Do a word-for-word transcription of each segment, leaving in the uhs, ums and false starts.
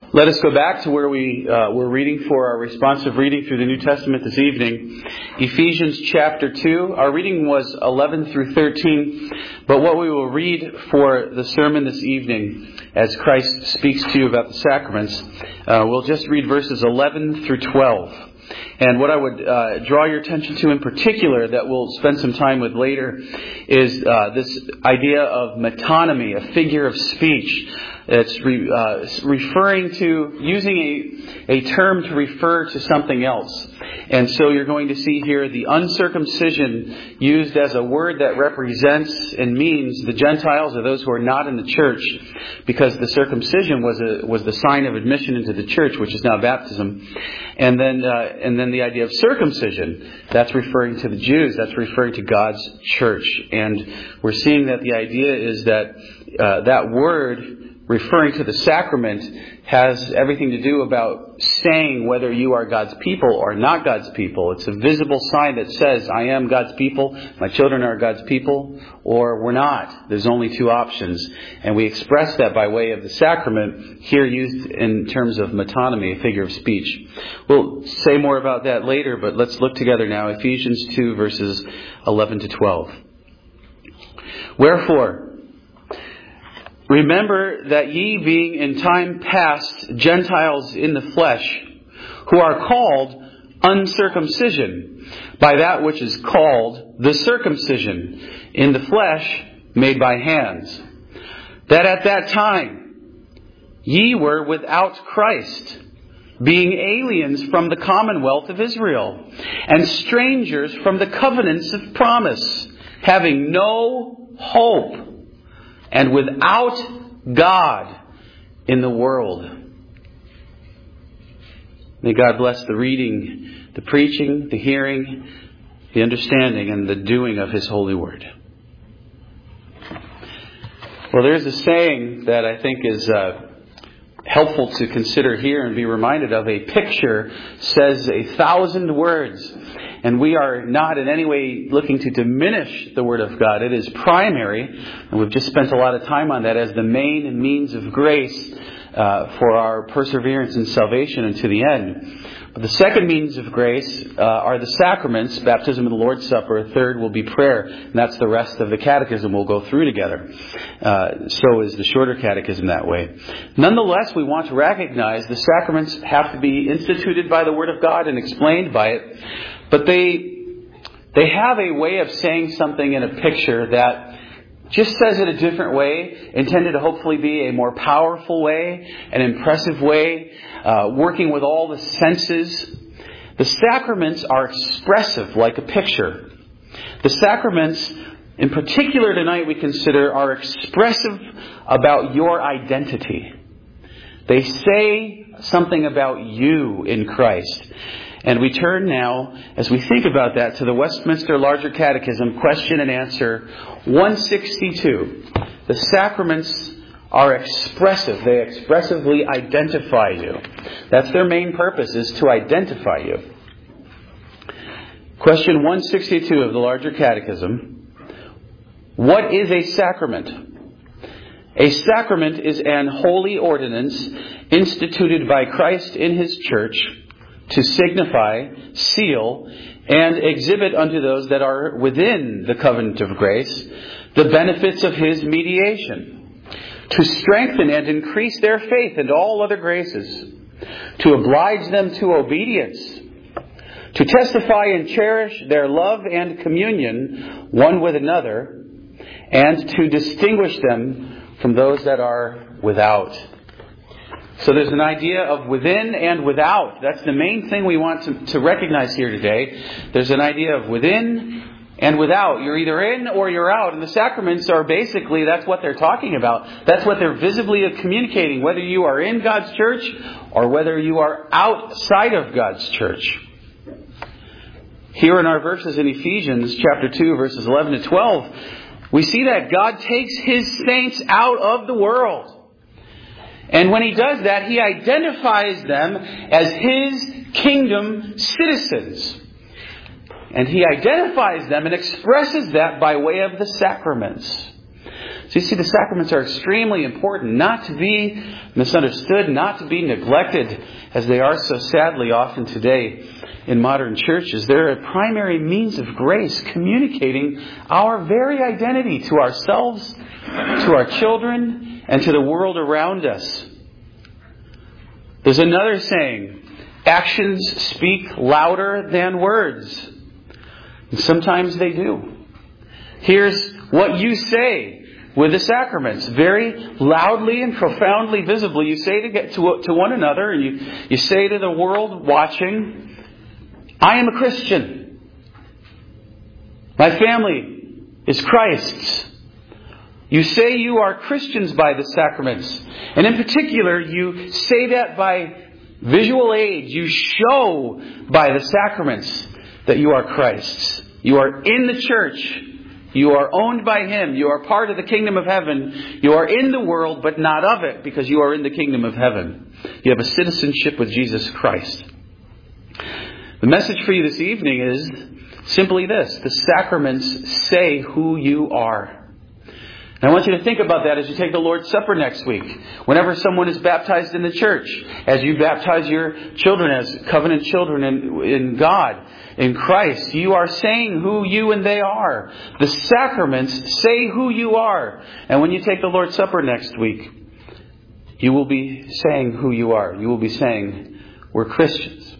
Let us go back to where we uh, were reading for our responsive reading through the New Testament this evening. Ephesians chapter two. Our reading was eleven through thirteen. But what we will read for the sermon this evening, as Christ speaks to you about the sacraments, uh, we'll just read verses eleven through twelve. And what I would uh, draw your attention to in particular, that we'll spend some time with later, is uh, this idea of metonymy, a figure of speech. It's re, uh, referring to, using a, a term to refer to something else. And so you're going to see here the uncircumcision used as a word that represents and means the Gentiles or those who are not in the church, because the circumcision was a, was the sign of admission into the church, which is now baptism. And then, uh, and then the idea of circumcision, that's referring to the Jews, that's referring to God's church. And we're seeing that the idea is that uh, that word, referring to the sacrament, has everything to do about saying whether you are God's people or not God's people. It's a visible sign that says, I am God's people, my children are God's people, or we're not. There's only two options. And we express that by way of the sacrament, here used in terms of metonymy, a figure of speech. We'll say more about that later, but let's look together now. Ephesians two, verses eleven to twelve. Wherefore, remember that ye, being in time past Gentiles in the flesh, who are called uncircumcision, by that which is called the circumcision, in the flesh made by hands, that at that time ye were without Christ, being aliens from the commonwealth of Israel, and strangers from the covenants of promise, having no hope, and without God in the world. May God bless the reading, the preaching, the hearing, the understanding, and the doing of His holy word. Well, there's a saying that I think is uh, helpful to consider here and be reminded of. A picture says a thousand words. And we are not in any way looking to diminish the Word of God. It is primary, and we've just spent a lot of time on that as the main means of grace uh, for our perseverance in salvation and to the end. But the second means of grace uh, are the sacraments, baptism and the Lord's Supper. Third will be prayer, and that's the rest of the catechism we'll go through together. Uh, so is the shorter catechism that way. Nonetheless, we want to recognize the sacraments have to be instituted by the Word of God and explained by it. But they they have a way of saying something in a picture that just says it a different way, intended to hopefully be a more powerful way, an impressive way, uh, working with all the senses. The sacraments are expressive like a picture. The sacraments, in particular tonight, we consider are expressive about your identity. They say something about you in Christ. And we turn now, as we think about that, to the Westminster Larger Catechism, question and answer one sixty-two. The sacraments are expressive. They expressively identify you. That's their main purpose, is to identify you. Question one sixty-two of the Larger Catechism. What is a sacrament? A sacrament is an holy ordinance instituted by Christ in His church, to signify, seal, and exhibit unto those that are within the covenant of grace the benefits of His mediation, to strengthen and increase their faith and all other graces, to oblige them to obedience, to testify and cherish their love and communion one with another, and to distinguish them from those that are without. So there's an idea of within and without. That's the main thing we want to, to recognize here today. There's an idea of within and without. You're either in or you're out. And the sacraments are basically, that's what they're talking about. That's what they're visibly communicating, whether you are in God's church or whether you are outside of God's church. Here in our verses in Ephesians chapter two, verses eleven to twelve, we see that God takes His saints out of the world. And when He does that, He identifies them as His kingdom citizens. And He identifies them and expresses that by way of the sacraments. So you see, the sacraments are extremely important, not to be misunderstood, not to be neglected, as they are so sadly often today in modern churches. They're a primary means of grace, communicating our very identity to ourselves, to our children, and to the world around us. There's another saying, actions speak louder than words. And sometimes they do. Here's what you say with the sacraments, very loudly and profoundly visibly. You say to get to, to one another, and you, you say to the world watching, I am a Christian. My family is Christ's. You say you are Christians by the sacraments. And in particular, you say that by visual aid. You show by the sacraments that you are Christ's. You are in the church. You are owned by Him. You are part of the kingdom of heaven. You are in the world, but not of it, because you are in the kingdom of heaven. You have a citizenship with Jesus Christ. The message for you this evening is simply this. The sacraments say who you are. And I want you to think about that as you take the Lord's Supper next week. Whenever someone is baptized in the church, as you baptize your children as covenant children in, in God, in Christ, you are saying who you and they are. The sacraments say who you are. And when you take the Lord's Supper next week, you will be saying who you are. You will be saying, we're Christians.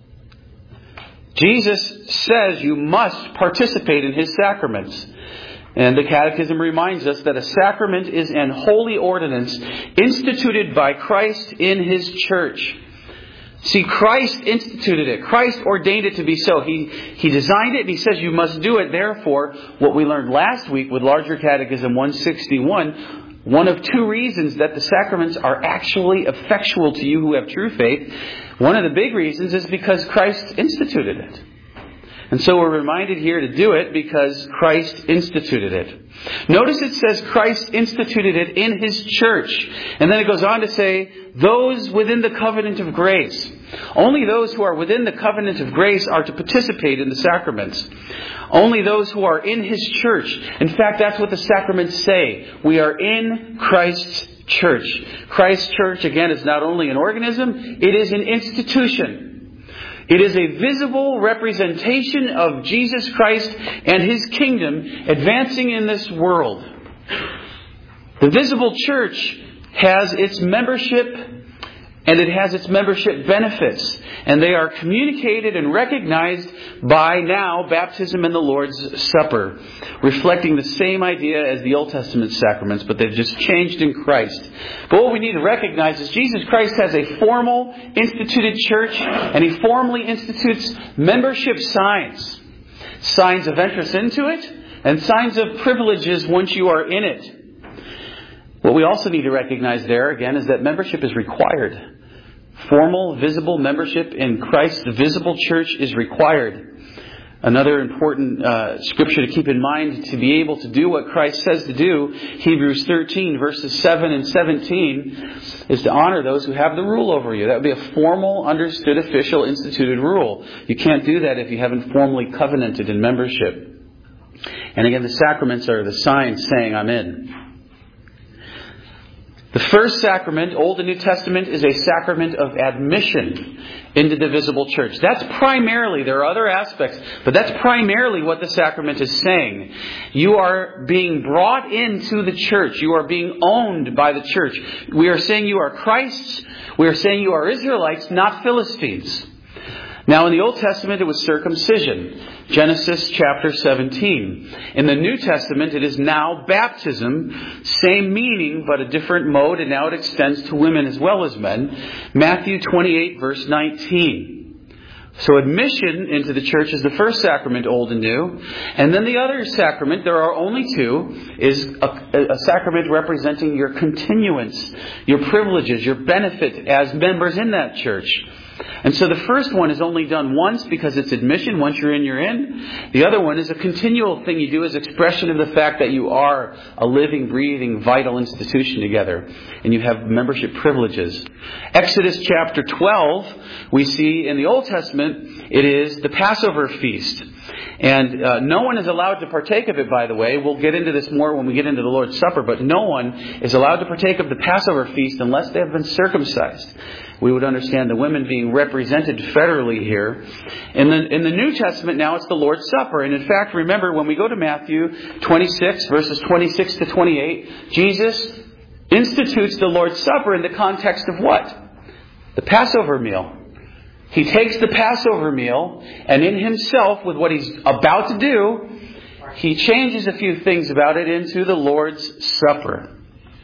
Jesus says you must participate in His sacraments. And the Catechism reminds us that a sacrament is an holy ordinance instituted by Christ in His church. See, Christ instituted it. Christ ordained it to be so. He, he designed it and He says you must do it. Therefore, what we learned last week with Larger Catechism one sixty-one, one of two reasons that the sacraments are actually effectual to you who have true faith, one of the big reasons is because Christ instituted it. And so we're reminded here to do it because Christ instituted it. Notice it says Christ instituted it in His church. And then it goes on to say, those within the covenant of grace. Only those who are within the covenant of grace are to participate in the sacraments. Only those who are in His church. In fact, that's what the sacraments say. We are in Christ's church. Christ's church, again, is not only an organism, it is an institution. It is a visible representation of Jesus Christ and His kingdom advancing in this world. The visible church has its membership and it has its membership benefits. And they are communicated and recognized by now baptism and the Lord's Supper, reflecting the same idea as the Old Testament sacraments, but they've just changed in Christ. But what we need to recognize is Jesus Christ has a formal instituted church, and He formally institutes membership signs. Signs of entrance into it, and signs of privileges once you are in it. What we also need to recognize there, again, is that membership is required. Formal, visible membership in Christ's visible church is required. Another important uh, scripture to keep in mind to be able to do what Christ says to do, Hebrews thirteen, verses seven and seventeen, is to honor those who have the rule over you. That would be a formal, understood, official, instituted rule. You can't do that if you haven't formally covenanted in membership. And again, the sacraments are the signs saying, I'm in. The first sacrament, Old and New Testament, is a sacrament of admission into the visible church. That's primarily, there are other aspects, but that's primarily what the sacrament is saying. You are being brought into the church. You are being owned by the church. We are saying you are Christ's. We are saying you are Israelites, not Philistines. Now in the Old Testament it was circumcision. Genesis chapter seventeen. In the New Testament it is now baptism. Same meaning but a different mode, and now it extends to women as well as men. Matthew twenty-eight verse nineteen. So admission into the church is the first sacrament, Old and New. And then the other sacrament, there are only two, is a, a sacrament representing your continuance, your privileges, your benefit as members in that church. And so the first one is only done once because it's admission. Once you're in, you're in. The other one is a continual thing you do as expression of the fact that you are a living, breathing, vital institution together. And you have membership privileges. Exodus chapter twelve, we see in the Old Testament Testament, it is the Passover feast. And uh, no one is allowed to partake of it, by the way. We'll get into this more when we get into the Lord's Supper, but no one is allowed to partake of the Passover feast unless they have been circumcised. We would understand the women being represented federally here. In the, in the New Testament now, it's the Lord's Supper. And in fact, remember, when we go to Matthew twenty-six, verses twenty-six to twenty-eight, Jesus institutes the Lord's Supper in the context of what? The Passover meal. He takes the Passover meal, and in himself, with what he's about to do, he changes a few things about it into the Lord's Supper.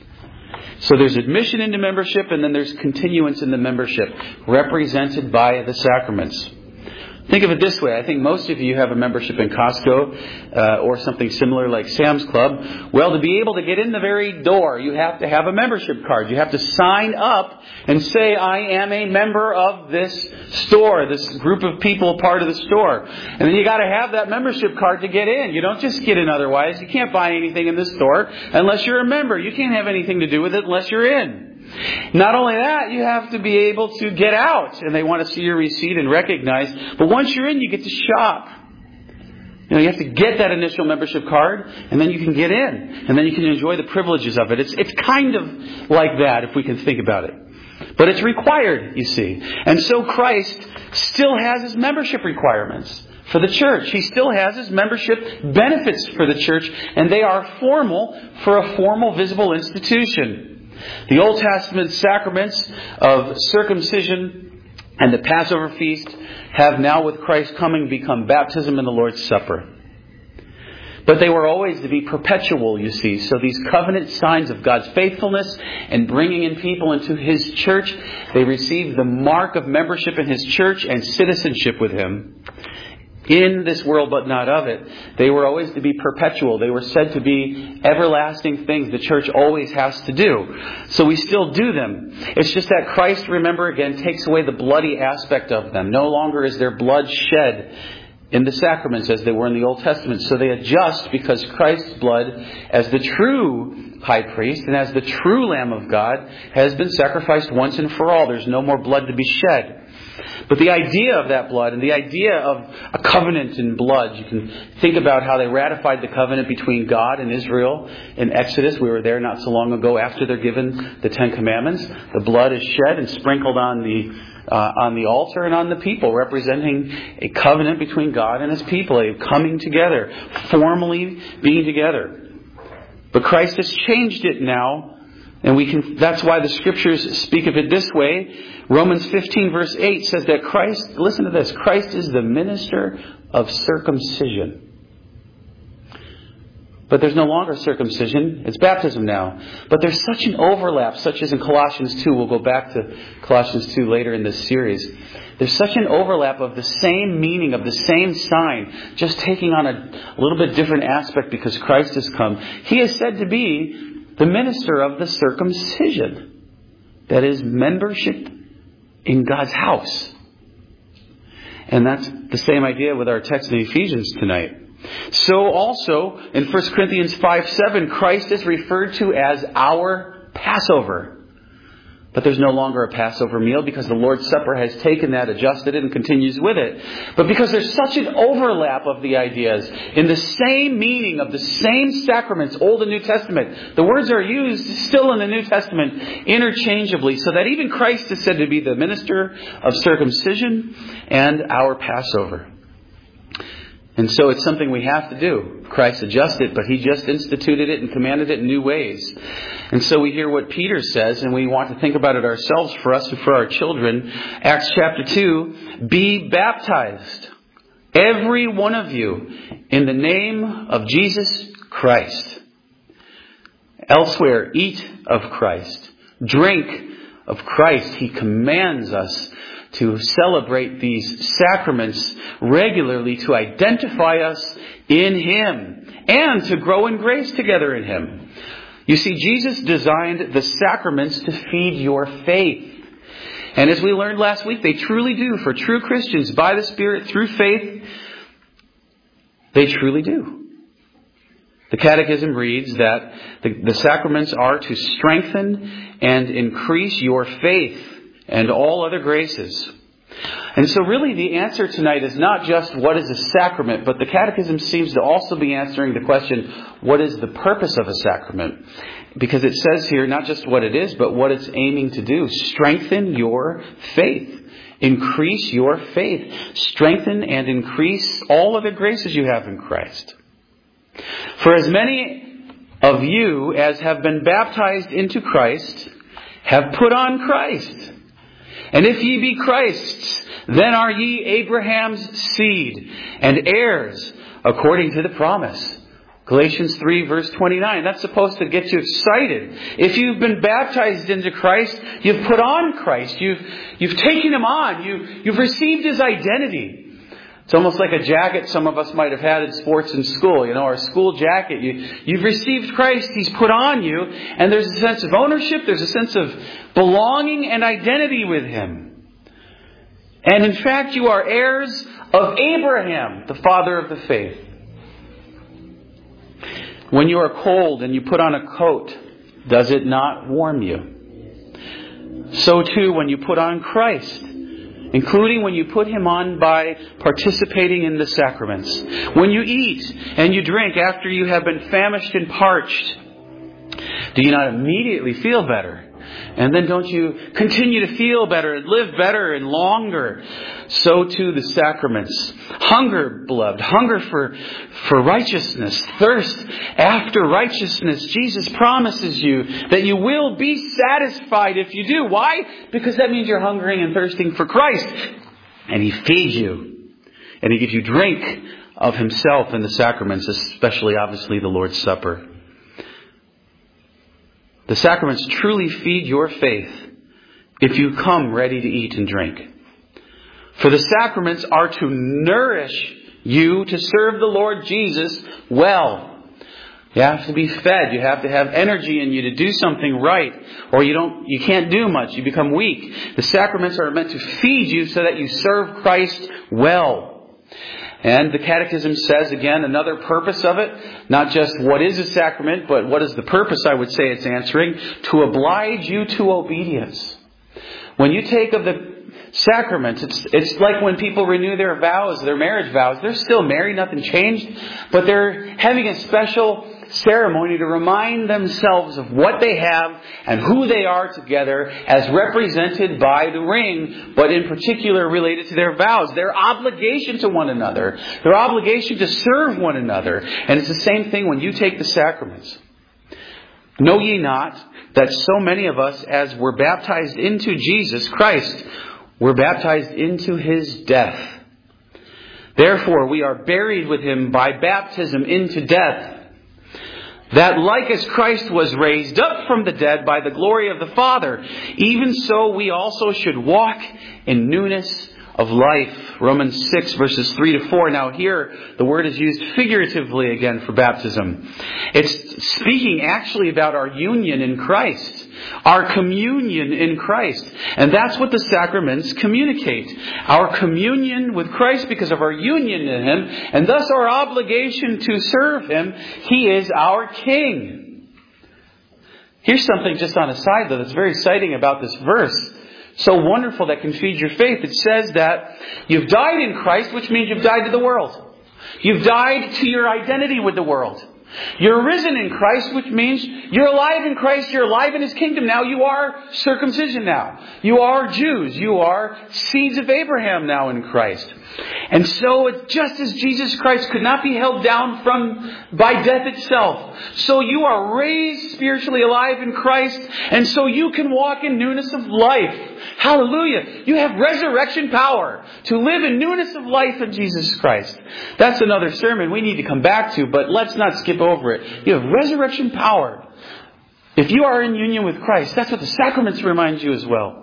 So there's admission into membership, and then there's continuance in the membership, represented by the sacraments. Think of it this way. I think most of you have a membership in Costco uh, or something similar like Sam's Club. Well, to be able to get in the very door, you have to have a membership card. You have to sign up and say, I am a member of this store, this group of people part of the store. And then you got to have that membership card to get in. You don't just get in otherwise. You can't buy anything in the store unless you're a member. You can't have anything to do with it unless you're in. Not only that, you have to be able to get out, and they want to see your receipt and recognize. But once you're in, you get to shop. You know, you have to get that initial membership card, and then you can get in, and then you can enjoy the privileges of it. It's it's kind of like that, if we can think about it. But it's required, you see. And so Christ still has his membership requirements for the church. He still has his membership benefits for the church, and they are formal for a formal, visible institution. The Old Testament sacraments of circumcision and the Passover feast have now, with Christ coming, become baptism and the Lord's Supper. But they were always to be perpetual, you see. So these covenant signs of God's faithfulness and bringing in people into his church, they received the mark of membership in his church and citizenship with him. In this world, but not of it. They were always to be perpetual. They were said to be everlasting things the church always has to do. So we still do them. It's just that Christ, remember again, takes away the bloody aspect of them. No longer is there blood shed in the sacraments as they were in the Old Testament. So they adjust because Christ's blood, as the true high priest and as the true Lamb of God, has been sacrificed once and for all. There's no more blood to be shed. But the idea of that blood and the idea of a covenant in blood, you can think about how they ratified the covenant between God and Israel in Exodus. We were there not so long ago after they're given the Ten Commandments. The blood is shed and sprinkled on the uh, on the altar and on the people, representing a covenant between God and his people, a coming together, formally being together. But Christ has changed it now. And we can, that's why the scriptures speak of it this way. Romans fifteen verse eight says that Christ, listen to this, Christ is the minister of circumcision. But there's no longer circumcision. It's baptism now. But there's such an overlap, such as in Colossians two. We'll go back to Colossians two later in this series. There's such an overlap of the same meaning, of the same sign, just taking on a, a little bit different aspect because Christ has come. He is said to be the minister of the circumcision. That is membership in God's house. And that's the same idea with our text in Ephesians tonight. So also in First Corinthians five seven, Christ is referred to as our Passover. But there's no longer a Passover meal because the Lord's Supper has taken that, adjusted it, and continues with it. But because there's such an overlap of the ideas in the same meaning of the same sacraments, Old and New Testament, the words are used still in the New Testament interchangeably, so that even Christ is said to be the minister of circumcision and our Passover. And so it's something we have to do. Christ adjusted it, but he just instituted it and commanded it in new ways. And so we hear what Peter says, and we want to think about it ourselves for us and for our children. Acts chapter two, be baptized, every one of you, in the name of Jesus Christ. Elsewhere, eat of Christ, drink of Christ. He commands us to celebrate these sacraments regularly, to identify us in him and to grow in grace together in him. You see, Jesus designed the sacraments to feed your faith. And as we learned last week, they truly do. For true Christians, by the Spirit, through faith, they truly do. The Catechism reads that the, the sacraments are to strengthen and increase your faith and all other graces. And so really the answer tonight is not just what is a sacrament, but the Catechism seems to also be answering the question, what is the purpose of a sacrament? Because it says here not just what it is, but what it's aiming to do. Strengthen your faith. Increase your faith. Strengthen and increase all of the graces you have in Christ. For as many of you as have been baptized into Christ have put on Christ. And if ye be Christ's, then are ye Abraham's seed and heirs according to the promise. Galatians three verse twenty-nine. That's supposed to get you excited. If you've been baptized into Christ, you've put on Christ. You've, you've taken Him on. You, you've received His identity. It's almost like a jacket some of us might have had in sports in school. You know, our school jacket. You, you've received Christ. He's put on you. And there's a sense of ownership. There's a sense of belonging and identity with Him. And in fact, you are heirs of Abraham, the father of the faith. When you are cold and you put on a coat, does it not warm you? So too when you put on Christ, including when you put Him on by participating in the sacraments. When you eat and you drink after you have been famished and parched, do you not immediately feel better? And then don't you continue to feel better and live better and longer? So too the sacraments. Hunger, beloved, hunger for, for righteousness, thirst after righteousness. Jesus promises you that you will be satisfied if you do. Why? Because that means you're hungering and thirsting for Christ. And He feeds you. And He gives you drink of Himself in the sacraments, especially obviously the Lord's Supper. The sacraments truly feed your faith if you come ready to eat and drink. For the sacraments are to nourish you to serve the Lord Jesus well. You have to be fed. You have to have energy in you to do something right. Or you don't, you can't do much. You become weak. The sacraments are meant to feed you so that you serve Christ well. And the Catechism says, again, another purpose of it, not just what is a sacrament, but what is the purpose, I would say it's answering, to oblige you to obedience. When you take of the sacraments, it's, it's like when people renew their vows, their marriage vows. They're still married, nothing changed, but they're having a special ceremony to remind themselves of what they have and who they are together as represented by the ring, but in particular related to their vows, their obligation to one another, their obligation to serve one another. And it's the same thing when you take the sacraments. Know ye not that so many of us, as were baptized into Jesus Christ, were baptized into His death? Therefore we are buried with Him by baptism into death, that like as Christ was raised up from the dead by the glory of the Father, even so we also should walk in newness of life. Romans six verses three to four. Now here the word is used figuratively again for baptism. It's speaking actually about our union in Christ, our communion in Christ. And that's what the sacraments communicate. Our communion with Christ because of our union in Him, and thus our obligation to serve Him. He is our King. Here's something just on a side though that's very exciting about this verse. So wonderful that can feed your faith. It says that you've died in Christ, which means you've died to the world. You've died to your identity with the world. You're risen in Christ, which means you're alive in Christ. You're alive in His kingdom now. You are circumcision now. You are Jews. You are seeds of Abraham now in Christ. And so it's just as Jesus Christ could not be held down from by death itself, so you are raised spiritually alive in Christ, and so you can walk in newness of life. Hallelujah. You have resurrection power to live in newness of life in Jesus Christ. That's another sermon we need to come back to, but let's not skip over it. You have resurrection power. If you are in union with Christ, that's what the sacraments remind you as well.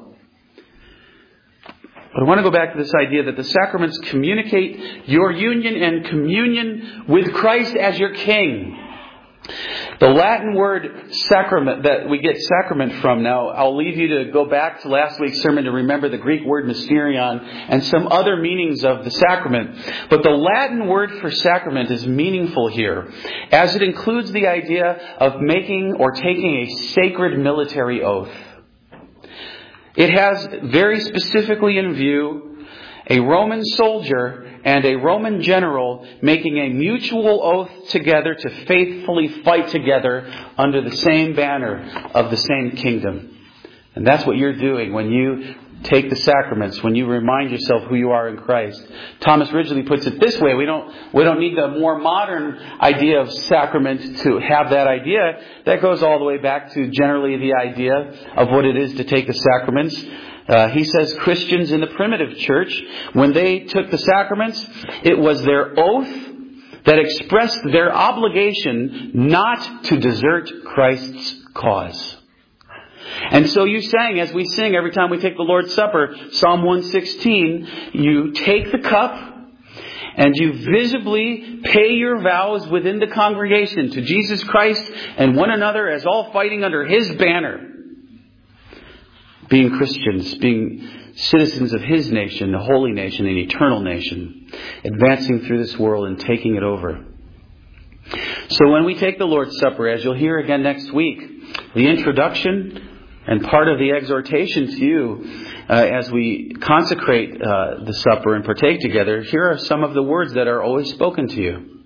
But I want to go back to this idea that the sacraments communicate your union and communion with Christ as your King. The Latin word sacrament that we get sacrament from, now I'll leave you to go back to last week's sermon to remember the Greek word mysterion and some other meanings of the sacrament. But the Latin word for sacrament is meaningful here, as it includes the idea of making or taking a sacred military oath. It has very specifically in view a Roman soldier and a Roman general making a mutual oath together to faithfully fight together under the same banner of the same kingdom. And that's what you're doing when you take the sacraments, when you remind yourself who you are in Christ. Thomas Ridgely puts it this way: we don't we don't need the more modern idea of sacrament to have that idea. That goes all the way back to generally the idea of what it is to take the sacraments. Uh, he says Christians in the primitive church, when they took the sacraments, it was their oath that expressed their obligation not to desert Christ's cause. And so you sang, as we sing every time we take the Lord's Supper, Psalm one sixteen, you take the cup and you visibly pay your vows within the congregation to Jesus Christ and one another as all fighting under His banner. Being Christians, being citizens of His nation, the holy nation, an eternal nation, advancing through this world and taking it over. So when we take the Lord's Supper, as you'll hear again next week, the introduction and part of the exhortation to you uh, as we consecrate uh, the supper and partake together, here are some of the words that are always spoken to you.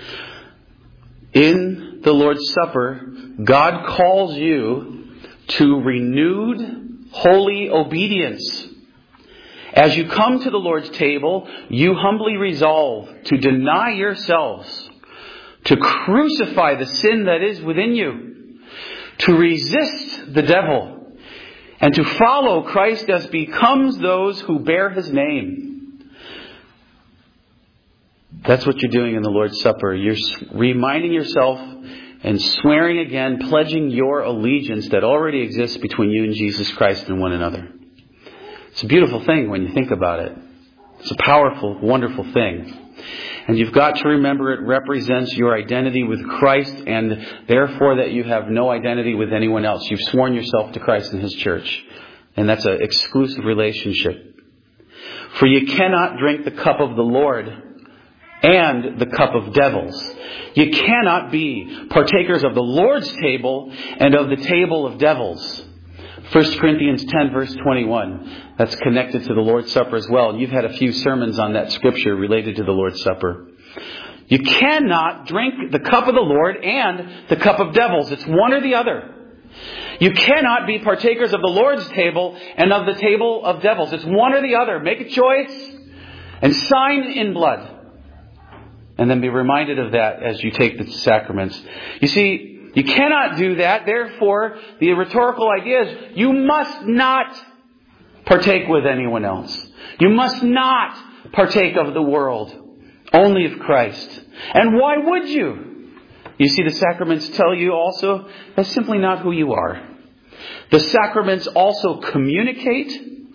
In the Lord's Supper, God calls you to renewed holy obedience. As you come to the Lord's table, you humbly resolve to deny yourselves, to crucify the sin that is within you, to resist the devil, and to follow Christ as becomes those who bear His name. That's what you're doing in the Lord's Supper. You're reminding yourself and swearing again, pledging your allegiance that already exists between you and Jesus Christ and one another. It's a beautiful thing when you think about it. It's a powerful, wonderful thing. And you've got to remember it represents your identity with Christ, and therefore that you have no identity with anyone else. You've sworn yourself to Christ and His church. And that's an exclusive relationship. For you cannot drink the cup of the Lord and the cup of devils. You cannot be partakers of the Lord's table and of the table of devils. First Corinthians ten verse twenty-one. That's connected to the Lord's Supper as well. You've had a few sermons on that scripture related to the Lord's Supper. You cannot drink the cup of the Lord and the cup of devils. It's one or the other. You cannot be partakers of the Lord's table and of the table of devils. It's one or the other. Make a choice and sign in blood. And then be reminded of that as you take the sacraments. You see, you cannot do that. Therefore, the rhetorical idea is you must not partake with anyone else. You must not partake of the world. Only of Christ. And why would you? You see, the sacraments tell you also that's simply not who you are. The sacraments also communicate,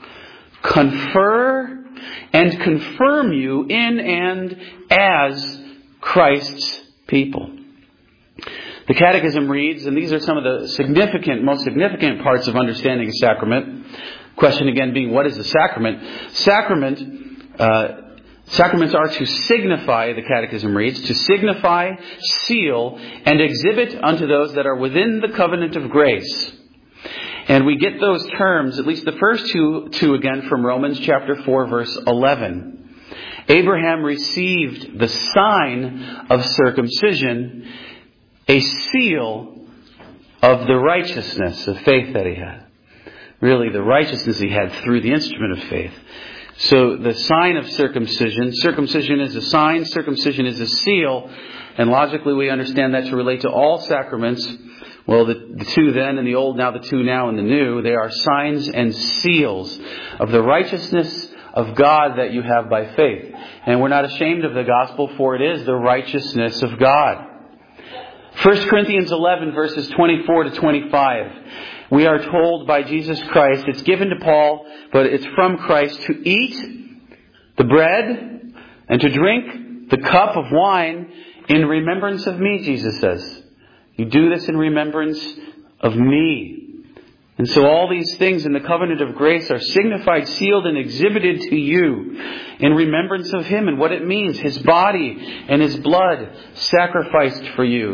confer, and confirm you in and as Christ's people. The Catechism reads, and these are some of the significant, most significant parts of understanding a sacrament. Question again being, what is a sacrament? Sacrament, uh, sacraments are to signify, the Catechism reads, to signify, seal, and exhibit unto those that are within the covenant of grace. And we get those terms, at least the first two, two again from Romans chapter four, verse eleven. Abraham received the sign of circumcision, a seal of the righteousness of faith that he had. Really, the righteousness he had through the instrument of faith. So the sign of circumcision, circumcision is a sign, circumcision is a seal, and logically we understand that to relate to all sacraments. Well, the, the two then in the old, now the two now in the new, they are signs and seals of the righteousness of God that you have by faith. And we're not ashamed of the gospel, for it is the righteousness of God. First Corinthians eleven, verses twenty-four to twenty-five. We are told by Jesus Christ, it's given to Paul, but it's from Christ, to eat the bread and to drink the cup of wine in remembrance of me, Jesus says. You do this in remembrance of me. And so all these things in the covenant of grace are signified, sealed, and exhibited to you in remembrance of Him and what it means. His body and His blood sacrificed for you.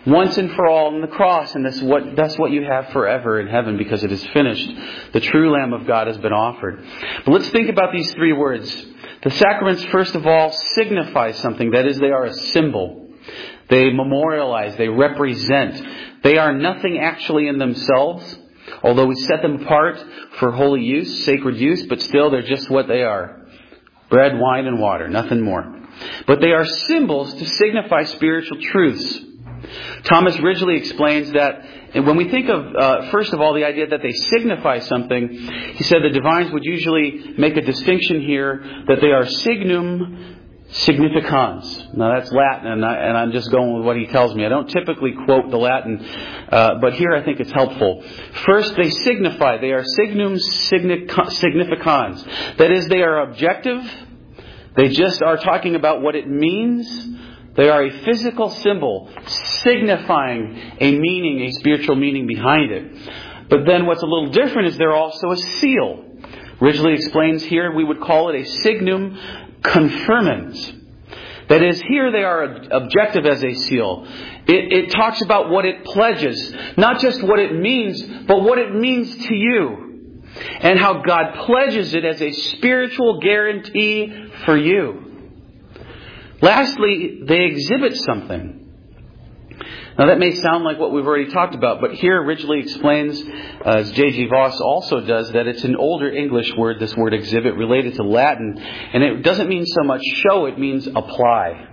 once and for all on the cross, and that's what, that's what you have forever in heaven because it is finished. The true Lamb of God has been offered. But let's think about these three words. The sacraments, first of all, signify something. That is, they are a symbol. They memorialize. They represent. They are nothing actually in themselves, although we set them apart for holy use, sacred use, but still they're just what they are. Bread, wine, and water. Nothing more. But they are symbols to signify spiritual truths. Thomas Ridgely explains that when we think of, uh, first of all, the idea that they signify something, he said the divines would usually make a distinction here that they are signum significans. Now that's Latin, and, I, and I'm just going with what he tells me. I don't typically quote the Latin, uh, but here I think it's helpful. First, they signify. They are signum significans. That is, they are objective. They just are talking about what it means. They are a physical symbol signifying a meaning, a spiritual meaning behind it. But then what's a little different is they're also a seal. Ridgely explains here we would call it a signum confirmans. That is, here they are objective as a seal. It, it talks about what it pledges. Not just what it means, but what it means to you. And how God pledges it as a spiritual guarantee for you. Lastly, they exhibit something. Now that may sound like what we've already talked about, but here Ridgely explains, uh, as J G Voss also does, that it's an older English word, this word exhibit, related to Latin. And it doesn't mean so much show, it means apply.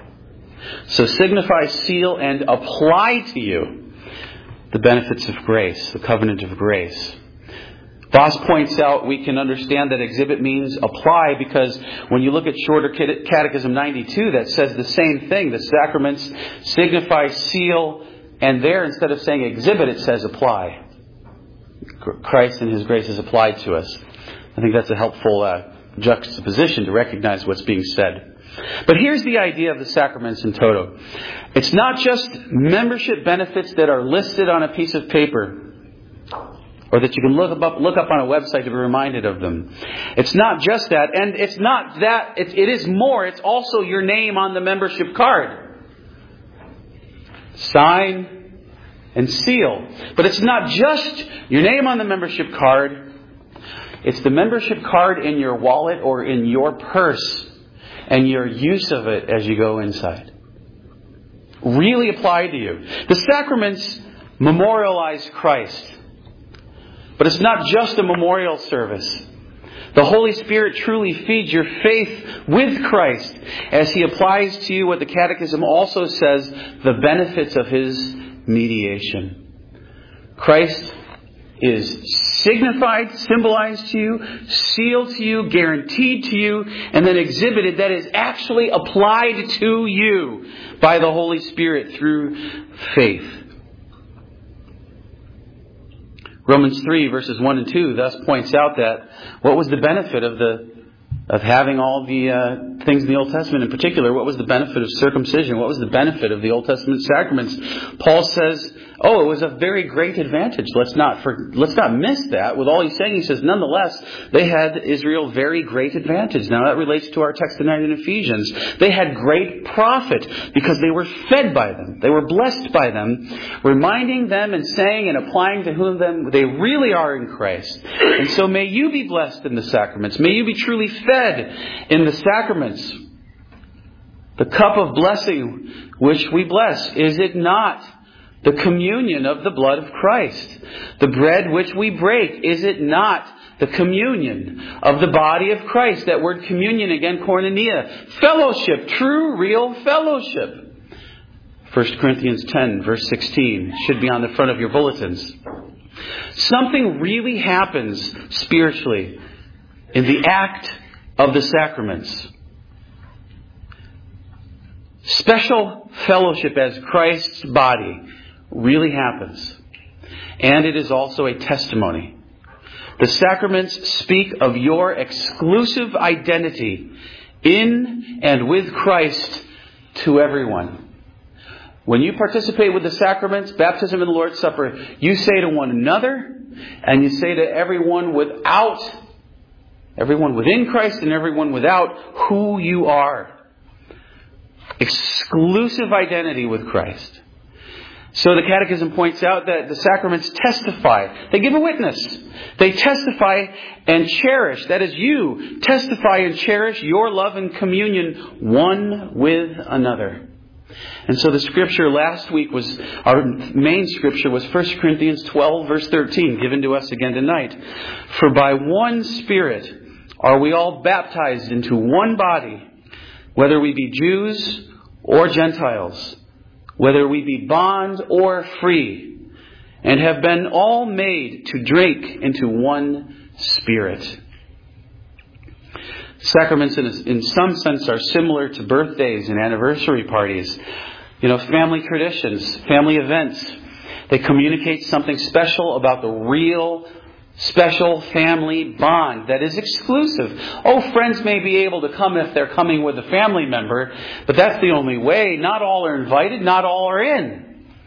So signify, seal, and apply to you the benefits of grace, the covenant of grace. Voss points out we can understand that exhibit means apply because when you look at Shorter Catechism ninety-two, that says the same thing. The sacraments signify, seal, and there instead of saying exhibit, it says apply. Christ and His grace is applied to us. I think that's a helpful uh, juxtaposition to recognize what's being said. But here's the idea of the sacraments in toto. It's not just membership benefits that are listed on a piece of paper, or that you can look up, look up on a website to be reminded of them. It's not just that. And it's not that. It, it is more. It's also your name on the membership card. Sign and seal. But it's not just your name on the membership card. It's the membership card in your wallet or in your purse and your use of it as you go inside. Really apply to you. The sacraments memorialize Christ. But it's not just a memorial service. The Holy Spirit truly feeds your faith with Christ as He applies to you what the Catechism also says, the benefits of His mediation. Christ is signified, symbolized to you, sealed to you, guaranteed to you, and then exhibited, that is actually applied to you by the Holy Spirit through faith. Romans three verses one and two thus points out that what was the benefit of the of having all the uh, things in the Old Testament in particular? What was the benefit of circumcision? What was the benefit of the Old Testament sacraments? Paul says, oh, it was a very great advantage. Let's not for, let's not miss that. With all he's saying, he says, nonetheless, they had Israel very great advantage. Now that relates to our text tonight in Ephesians. They had great profit because they were fed by them. They were blessed by them, reminding them and saying and applying to whom them they really are in Christ. And so may you be blessed in the sacraments. May you be truly fed in the sacraments. The cup of blessing which we bless, is it not the communion of the blood of Christ? The bread which we break, is it not the communion of the body of Christ? That word communion, again, koinonia. Fellowship, true, real fellowship. First Corinthians ten, verse sixteen, should be on the front of your bulletins. Something really happens spiritually in the act of the sacraments. Special fellowship as Christ's body really happens. And it is also a testimony. The sacraments speak of your exclusive identity in and with Christ to everyone. When you participate with the sacraments, baptism and the Lord's Supper, you say to one another and you say to everyone without, everyone within Christ and everyone without, who you are. Exclusive identity with Christ. So the Catechism points out that the sacraments testify. They give a witness. They testify and cherish. That is, you testify and cherish your love and communion one with another. And so the scripture last week was, our main scripture was First Corinthians twelve verse thirteen, given to us again tonight. For by one Spirit are we all baptized into one body, whether we be Jews or Gentiles, whether we be bond or free, and have been all made to drink into one Spirit. Sacraments, in, in some sense, are similar to birthdays and anniversary parties. You know, family traditions, family events. They communicate something special about the real, special family bond that is exclusive. Oh, friends may be able to come if they're coming with a family member, but that's the only way. Not all are invited, not all are in.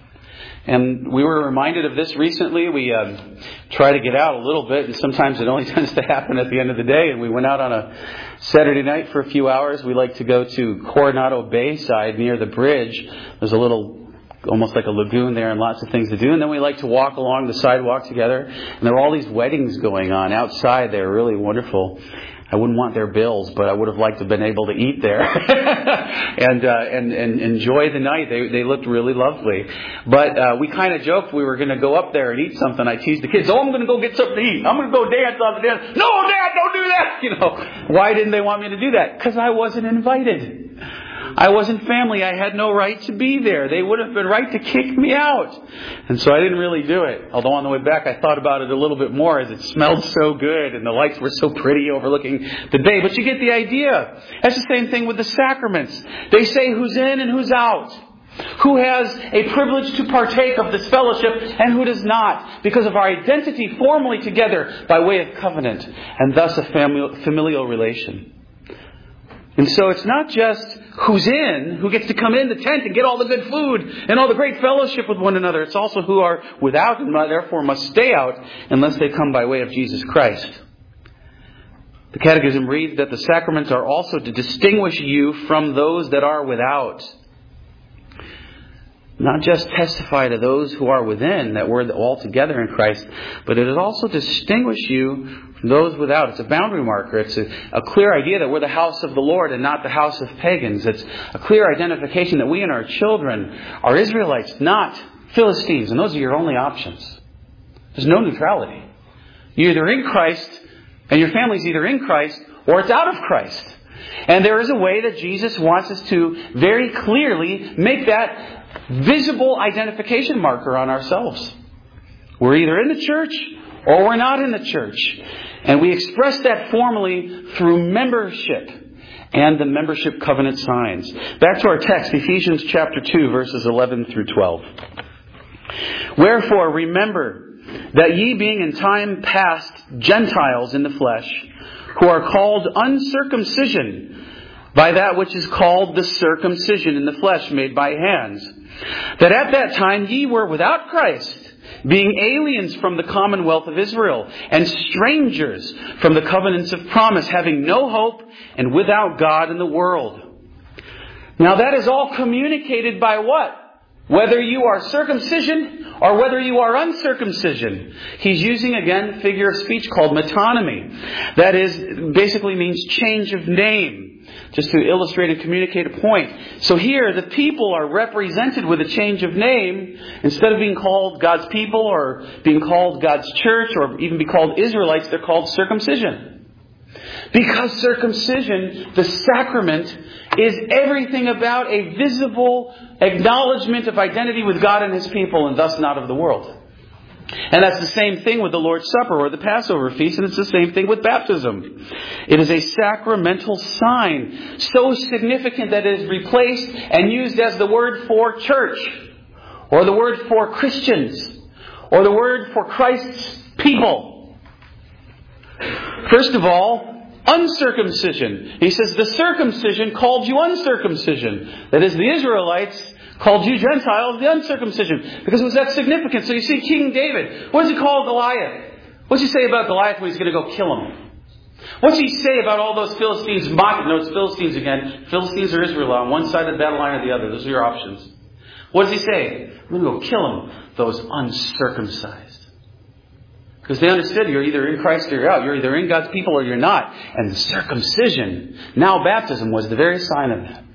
And we were reminded of this recently. We uh, try to get out a little bit, and sometimes it only tends to happen at the end of the day. And we went out on a Saturday night for a few hours. We like to go to Coronado Bayside near the bridge. There's a little, almost like a lagoon there, and lots of things to do. And then we like to walk along the sidewalk together. And there were all these weddings going on outside there, really wonderful. I wouldn't want their bills, but I would have liked to have been able to eat there and, uh, and and enjoy the night. They they looked really lovely. But uh, we kind of joked we were going to go up there and eat something. I teased the kids, oh, I'm going to go get something to eat. I'm going to go dance on the dance. No, Dad, don't do that. You know, why didn't they want me to do that? Because I wasn't invited. I wasn't family. I had no right to be there. They would have been right to kick me out. And so I didn't really do it. Although on the way back I thought about it a little bit more as it smelled so good and the lights were so pretty overlooking the bay. But you get the idea. That's the same thing with the sacraments. They say who's in and who's out. Who has a privilege to partake of this fellowship and who does not, because of our identity formally together by way of covenant and thus a family, familial relation. And so it's not just who's in, who gets to come in the tent and get all the good food and all the great fellowship with one another. It's also who are without and therefore must stay out unless they come by way of Jesus Christ. The Catechism reads that the sacraments are also to distinguish you from those that are without. Not just testify to those who are within that we're all together in Christ, but it is also distinguish you from those without. It's a boundary marker. It's a, a clear idea that we're the house of the Lord and not the house of pagans. It's a clear identification that we and our children are Israelites, not Philistines. And those are your only options. There's no neutrality. You're either in Christ, and your family's either in Christ, or it's out of Christ. And there is a way that Jesus wants us to very clearly make that visible identification marker on ourselves. We're either in the church or we're not in the church. And we express that formally through membership and the membership covenant signs. Back to our text, Ephesians chapter two, verses eleven through twelve. Wherefore remember that ye being in time past Gentiles in the flesh, who are called uncircumcision by that which is called the circumcision in the flesh made by hands, that at that time ye were without Christ, being aliens from the commonwealth of Israel, and strangers from the covenants of promise, having no hope and without God in the world. Now that is all communicated by what? Whether you are circumcision or whether you are uncircumcision. He's using again a figure of speech called metonymy. That is, basically means change of name. Just to illustrate and communicate a point. So here, the people are represented with a change of name. Instead of being called God's people or being called God's church or even be called Israelites, they're called circumcision. Because circumcision, the sacrament, is everything about a visible acknowledgement of identity with God and His people and thus not of the world. And that's the same thing with the Lord's Supper or the Passover feast, and it's the same thing with baptism. It is a sacramental sign, so significant that it is replaced and used as the word for church, or the word for Christians, or the word for Christ's people. First of all, uncircumcision. He says the circumcision called you uncircumcision. That is, the Israelites called you Gentiles the uncircumcision, because it was that significant. So you see King David, what does he call Goliath? What does he say about Goliath when he's going to go kill him? What does he say about all those Philistines mocking? No, it's Philistines again. Philistines or Israel on one side of the battle line or the other. Those are your options. What does he say? I'm going to go kill them, those uncircumcised. Because they understood you're either in Christ or you're out. You're either in God's people or you're not. And the circumcision, now baptism, was the very sign of that.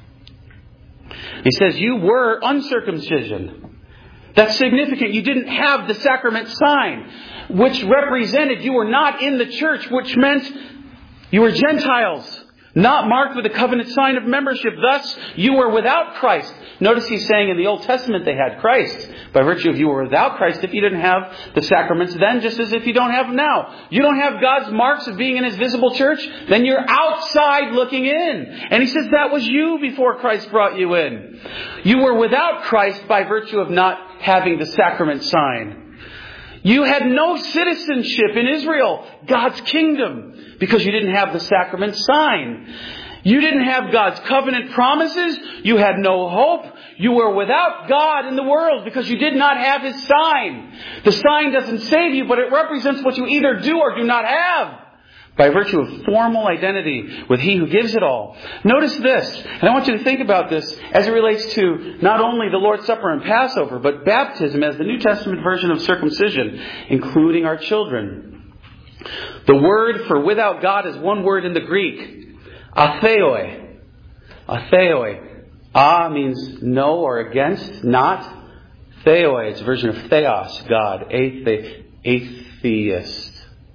He says, you were uncircumcision. That's significant. You didn't have the sacrament sign, which represented you were not in the church, which meant you were Gentiles, not marked with the covenant sign of membership. Thus, you were without Christ. Notice he's saying in the Old Testament they had Christ. By virtue of you were without Christ if you didn't have the sacraments then, just as if you don't have them now. You don't have God's marks of being in His visible church, then you're outside looking in. And he says that was you before Christ brought you in. You were without Christ by virtue of not having the sacrament sign. You had no citizenship in Israel, God's kingdom, because you didn't have the sacrament sign. You didn't have God's covenant promises. You had no hope. You were without God in the world because you did not have His sign. The sign doesn't save you, but it represents what you either do or do not have, by virtue of formal identity with He who gives it all. Notice this, and I want you to think about this as it relates to not only the Lord's Supper and Passover, but baptism as the New Testament version of circumcision, including our children. The word for without God is one word in the Greek, atheoi. Atheoi. A means no or against, not. Theoi, it's a version of theos, God. Athe- atheist.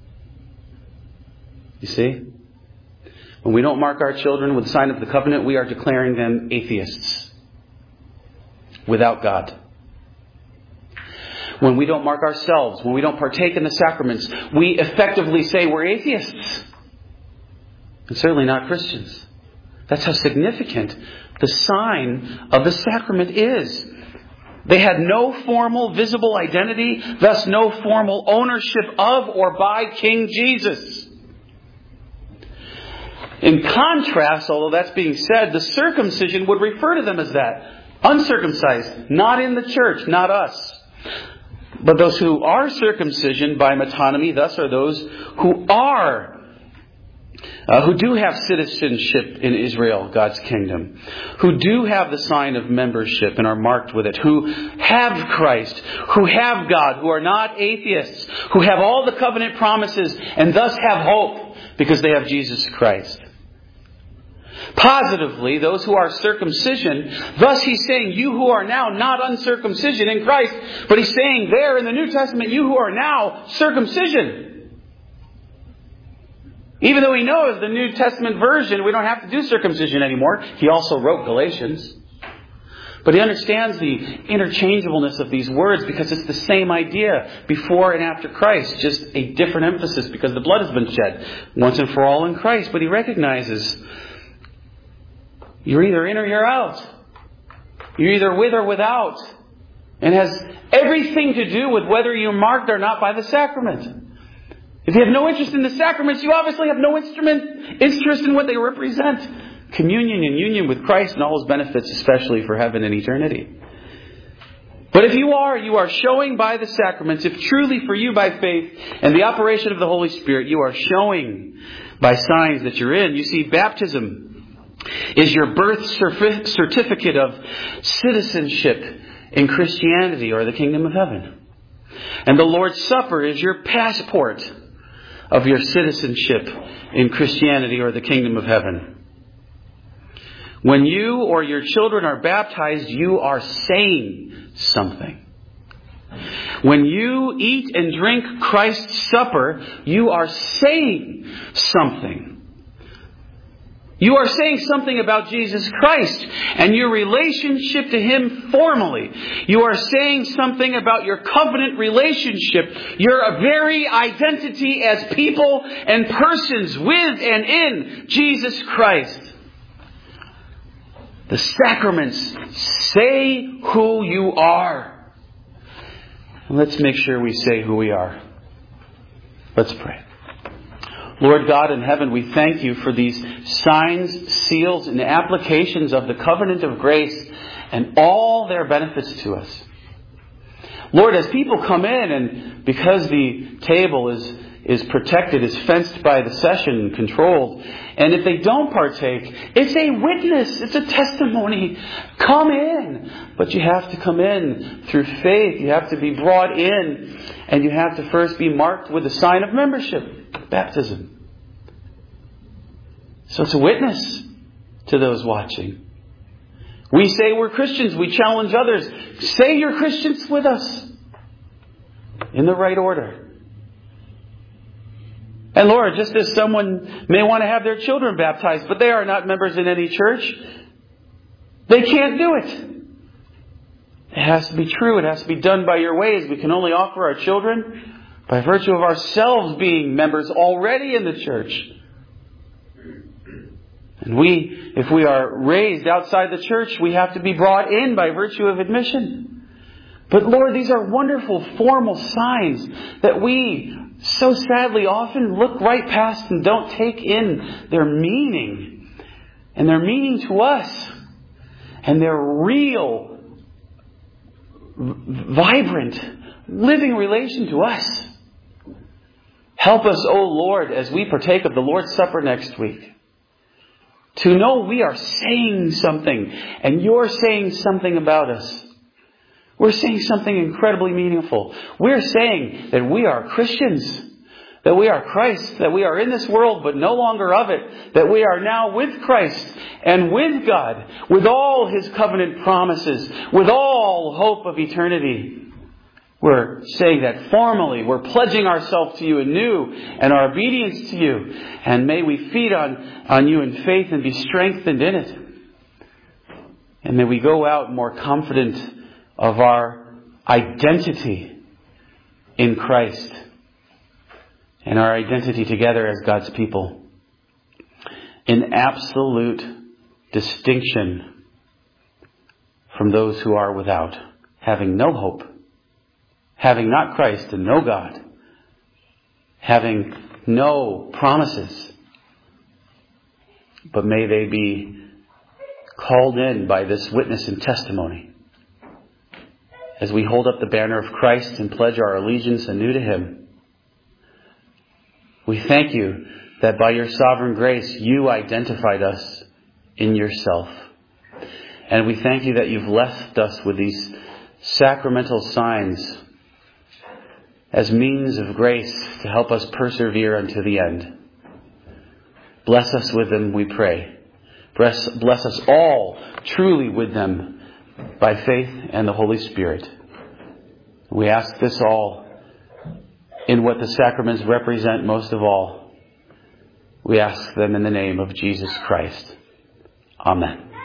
You see? When we don't mark our children with the sign of the covenant, we are declaring them atheists. Without God. When we don't mark ourselves, when we don't partake in the sacraments, we effectively say we're atheists. And certainly not Christians. That's how significant the sign of the sacrament is. They had no formal, visible identity, thus no formal ownership of or by King Jesus. In contrast, although that's being said, the circumcision would refer to them as that. Uncircumcised, not in the church, not us. But those who are circumcision by metonymy, thus are those who are Uh, who do have citizenship in Israel, God's kingdom, who do have the sign of membership and are marked with it, who have Christ, who have God, who are not atheists, who have all the covenant promises and thus have hope because they have Jesus Christ. Positively, those who are circumcision, thus he's saying you who are now not uncircumcision in Christ, but he's saying there in the New Testament, you who are now circumcision. Even though he knows the New Testament version, we don't have to do circumcision anymore. He also wrote Galatians. But he understands the interchangeableness of these words because it's the same idea before and after Christ. Just a different emphasis because the blood has been shed once and for all in Christ. But he recognizes you're either in or you're out. You're either with or without. And has everything to do with whether you're marked or not by the sacrament. If you have no interest in the sacraments, you obviously have no instrument, interest in what they represent. Communion and union with Christ and all His benefits, especially for heaven and eternity. But if you are, you are showing by the sacraments, if truly for you by faith and the operation of the Holy Spirit, you are showing by signs that you're in. You see, baptism is your birth certificate of citizenship in Christianity or the kingdom of heaven. And the Lord's Supper is your passport of your citizenship in Christianity or the kingdom of heaven. When you or your children are baptized, you are saying something. When you eat and drink Christ's supper, you are saying something. You are saying something about Jesus Christ and your relationship to Him formally. You are saying something about your covenant relationship, your very identity as people and persons with and in Jesus Christ. The sacraments say who you are. Let's make sure we say who we are. Let's pray. Lord God in heaven, we thank You for these signs, seals, and applications of the covenant of grace and all their benefits to us. Lord, as people come in and because the table is is protected, is fenced by the session, controlled. And if they don't partake, it's a witness, it's a testimony. Come in. But you have to come in through faith. You have to be brought in. And you have to first be marked with a sign of membership, baptism. So it's a witness to those watching. We say we're Christians. We challenge others. Say you're Christians with us. In the right order. And Lord, just as someone may want to have their children baptized, but they are not members in any church, they can't do it. It has to be true. It has to be done by your ways. We can only offer our children by virtue of ourselves being members already in the church. And we, if we are raised outside the church, we have to be brought in by virtue of admission. But Lord, these are wonderful formal signs that we so sadly often look right past and don't take in their meaning. And their meaning to us. And their real, vibrant, living relation to us. Help us, O Lord, as we partake of the Lord's Supper next week, to know we are saying something, and you're saying something about us. We're saying something incredibly meaningful. We're saying that we are Christians, that we are Christ, that we are in this world but no longer of it, that we are now with Christ and with God, with all His covenant promises, with all hope of eternity. We're saying that formally. We're pledging ourselves to you anew and our obedience to you. And may we feed on, on you in faith and be strengthened in it. And may we go out more confident of our identity in Christ and our identity together as God's people in absolute distinction from those who are without, having no hope, having not Christ and no God, having no promises. But may they be called in by this witness and testimony as we hold up the banner of Christ and pledge our allegiance anew to Him. We thank you that by your sovereign grace you identified us in yourself. And we thank you that you've left us with these sacramental signs as means of grace to help us persevere unto the end. Bless us with them, we pray. Bless, bless us all truly with them by faith and the Holy Spirit. We ask this all in what the sacraments represent most of all. We ask them in the name of Jesus Christ. Amen.